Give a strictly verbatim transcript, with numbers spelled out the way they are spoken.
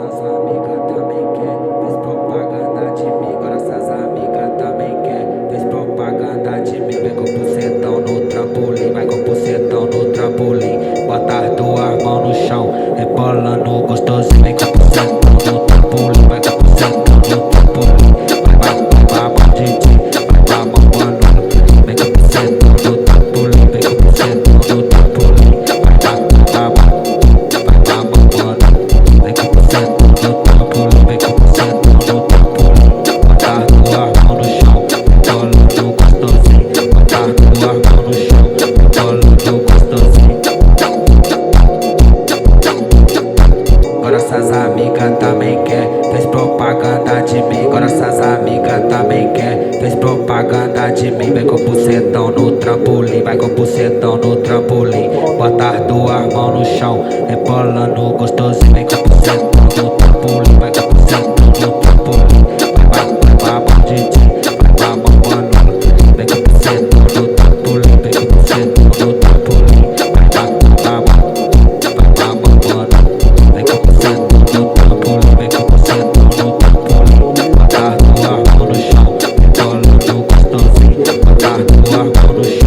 essas amigas também quer, fez propaganda de mim. Agora essas amigas também quer, fez propaganda de mim. Vem com o bucetão no trampolim, vai com o bucetão no trampolim. Bota as duas mãos no chão, rebolando gostosinho. Vem com o bucetão no trampolim, vai com o bucetão no trampolim. Vai, vai, vai, vai, Didi, vai, vai, mamando. Vem com o bucetão no trampolim, vem com o bucetão no trampolim. Vai, vai, vai, vai, vai, vai, mamando. Vem com o bucetão no trampolim, vem com o bucetão no trampolim. Bota as duas mãos no chão, rebolando gostosinho. Bota as duas mãos no chão, rebolando gostosinho. Agora essas amigas também quer, fez propaganda de mim. Agora essas amigas também quer, fez propaganda de mim. Vem com o bucetão no trampolim, vai com o bucetão no trampolim. Bota as duas mãos no chão, rebolando gostosinho. Vem com o bucetão no trampolim, vai com o bucetão no trampolim. Vai, vai, vai, vai, Didi, vai, vai, mamando. Vem com o bucetão no trampolim, vem com o bucetão no trampolim. Vai, vai, vai, vai, vai, vai, mamando. Vem com o bucetão no trampolim, vem com o bucetão no trampolim. Bota as duas mãos no chão, rebolando gostosinho. Bota as duas mãos no chão.